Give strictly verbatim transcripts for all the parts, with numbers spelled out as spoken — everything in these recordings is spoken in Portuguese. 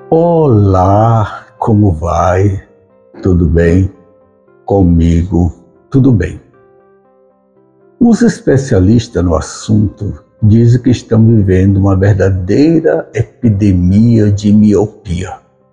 Olá, como vai? Tudo bem? Comigo, tudo bem. Os especialistas no assunto dizem que estamos vivendo uma verdadeira epidemia de miopia.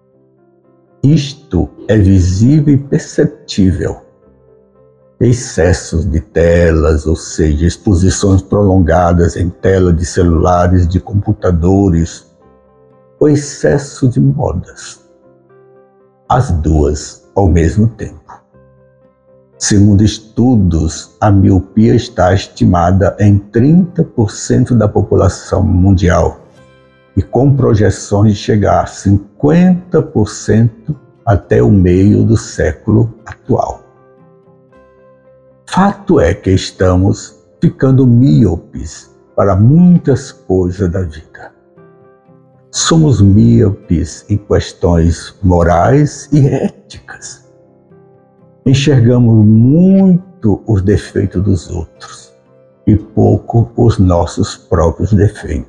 Isto é visível e perceptível. Excessos de telas, ou seja, exposições prolongadas em tela de celulares, de computadores, ou excesso de modas. As duas ao mesmo tempo. Segundo estudos, a miopia está estimada em trinta por cento da população mundial e com projeções de chegar a cinquenta por cento até o meio do século atual. Fato é que estamos ficando míopes para muitas coisas da vida. Somos míopes em questões morais e éticas. Enxergamos muito os defeitos dos outros e pouco os nossos próprios defeitos.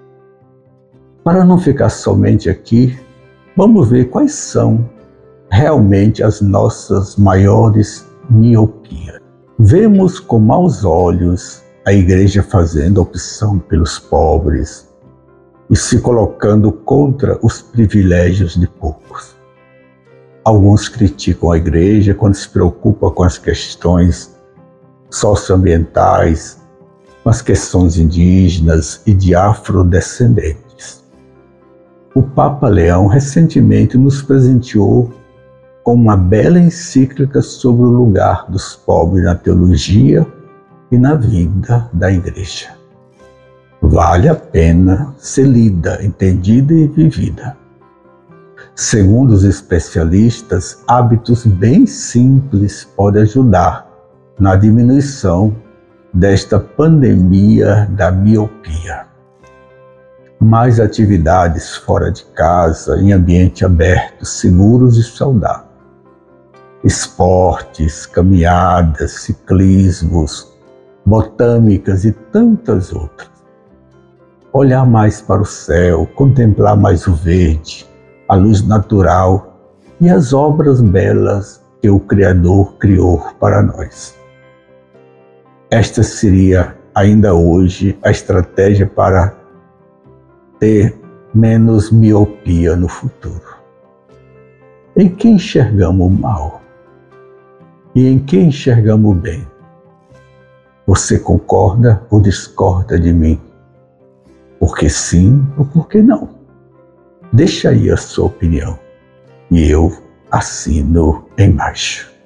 Para não ficar somente aqui, vamos ver quais são realmente as nossas maiores miopias. Vemos com maus olhos a igreja fazendo opção pelos pobres e se colocando contra os privilégios de poucos. Alguns criticam a igreja quando se preocupa com as questões socioambientais, com as questões indígenas e de afrodescendentes. O Papa Leão recentemente nos presenteou com uma bela encíclica sobre o lugar dos pobres na teologia e na vida da igreja. Vale a pena ser lida, entendida e vivida. Segundo os especialistas, hábitos bem simples podem ajudar na diminuição desta pandemia da miopia. Mais atividades fora de casa, em ambiente aberto, seguros e saudáveis. Esportes, caminhadas, ciclismos, botânicas e tantas outras. Olhar mais para o céu, contemplar mais o verde, a luz natural e as obras belas que o Criador criou para nós. Esta seria ainda hoje a estratégia para ter menos miopia no futuro. Em quem enxergamos o mal? E em quem enxergamos o bem? Você concorda ou discorda de mim? Por que sim ou por que não? Deixa aí a sua opinião e eu assino embaixo.